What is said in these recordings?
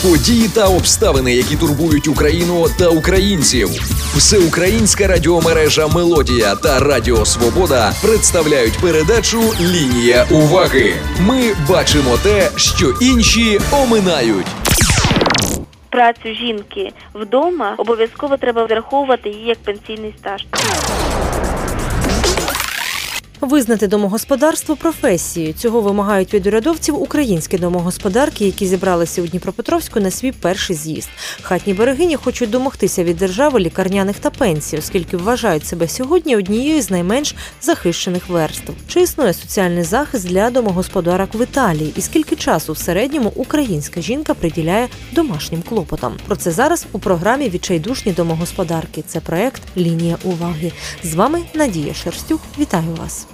Події та обставини, які турбують Україну та українців. Всеукраїнська радіомережа «Мелодія» та Радіо Свобода представляють передачу «Лінія уваги». Ми бачимо те, що інші оминають. Працю жінки вдома обов'язково треба враховувати її як пенсійний стаж. Визнати домогосподарство професією. Цього вимагають від урядовців українські домогосподарки, які зібралися у Дніпропетровську на свій перший з'їзд. Хатні берегині хочуть домогтися від держави лікарняних та пенсій, оскільки вважають себе сьогодні однією з найменш захищених верств. Чи існує соціальний захист для домогосподарок в Італії? І скільки часу в середньому українська жінка приділяє домашнім клопотам? Про це зараз у програмі «Відчайдушні домогосподарки». Це проект «Лінія уваги». З вами Надія Шерстюк. Вітаю вас.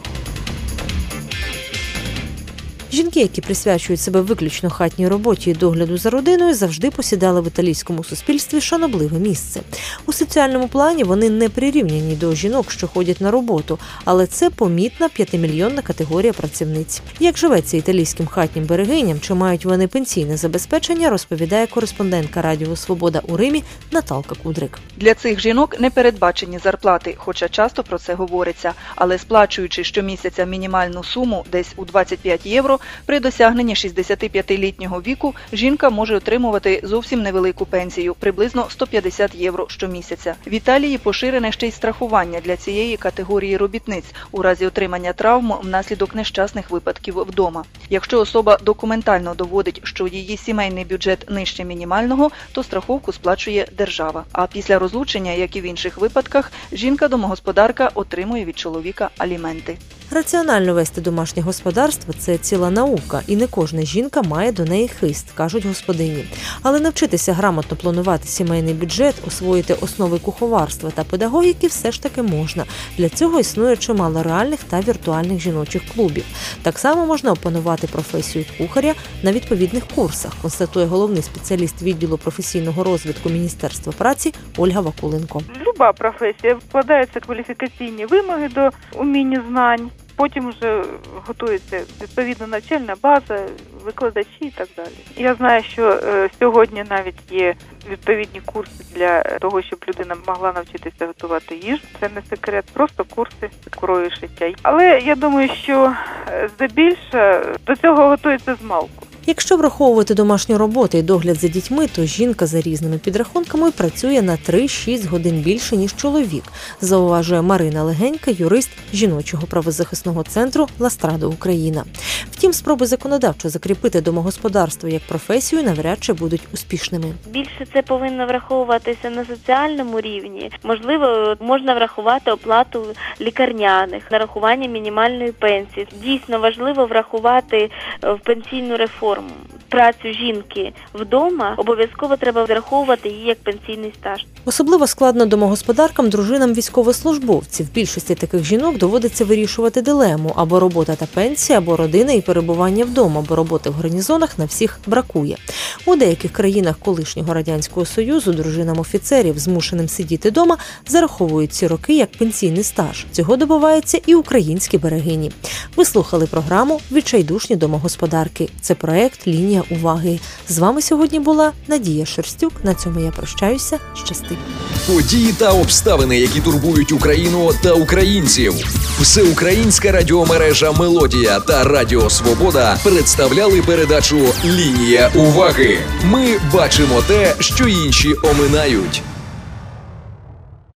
Жінки, які присвячують себе виключно хатній роботі і догляду за родиною, завжди посідали в італійському суспільстві шанобливе місце. У соціальному плані вони не прирівняні до жінок, що ходять на роботу, але це помітна 5-мільйонна категорія працівниць. Як живеться італійським хатнім берегиням, чи мають вони пенсійне забезпечення, розповідає кореспондентка Радіо Свобода у Римі Наталка Кудрик. Для цих жінок не передбачені зарплати, хоча часто про це говориться. Але сплачуючи щомісяця мінімальну суму, десь у 25 євро, при досягненні 65-літнього віку жінка може отримувати зовсім невелику пенсію – приблизно 150 євро щомісяця. В Італії поширене ще й страхування для цієї категорії робітниць у разі отримання травм внаслідок нещасних випадків вдома. Якщо особа документально доводить, що її сімейний бюджет нижче мінімального, то страховку сплачує держава. А після розлучення, як і в інших випадках, жінка-домогосподарка отримує від чоловіка аліменти. Раціонально вести домашнє господарство – це ціла наука, і не кожна жінка має до неї хист, кажуть господині. Але навчитися грамотно планувати сімейний бюджет, освоїти основи куховарства та педагогіки все ж таки можна. Для цього існує чимало реальних та віртуальних жіночих клубів. Так само можна опанувати професію кухаря на відповідних курсах, констатує головний спеціаліст відділу професійного розвитку Міністерства праці Ольга Вакуленко. Люба професія вкладаються кваліфікаційні вимоги до уміння знань. Потім вже готується відповідна навчальна база, викладачі і так далі. Я знаю, що сьогодні навіть є відповідні курси для того, щоб людина могла навчитися готувати їжу. Це не секрет, просто курси крою шиття. Але я думаю, що здебільшого до цього готується змалку. Якщо враховувати домашню роботу і догляд за дітьми, то жінка за різними підрахунками працює на 3-6 годин більше, ніж чоловік, зауважує Марина Легенька, юрист жіночого правозахисного центру «Ластрада Україна». Втім, спроби законодавчо закріпити домогосподарство як професію навряд чи будуть успішними. Більше це повинно враховуватися на соціальному рівні. Можливо, можна врахувати оплату лікарняних, нарахування мінімальної пенсії. Дійсно важливо врахувати в пенсійну реформу. Працю жінки вдома обов'язково треба враховувати її як пенсійний стаж. Особливо складно домогосподаркам, дружинам військовослужбовців. Більшості таких жінок доводиться вирішувати дилему – або робота та пенсія, або родина і перебування вдома, бо роботи в гарнізонах на всіх бракує. У деяких країнах колишнього Радянського Союзу дружинам офіцерів, змушеним сидіти вдома, зараховують ці роки як пенсійний стаж. Цього добиваються і українські берегині. Ви слухали програму «Відчайдушні домогосподарки». Це проект «Лінія уваги». З вами сьогодні була Надія Шерстюк. На цьому я прощаюся. Щасти. Події та обставини, які турбують Україну та українців. Всеукраїнська радіомережа «Мелодія» та Радіо Свобода представляли передачу «Лінія уваги». Ми бачимо те, що інші оминають.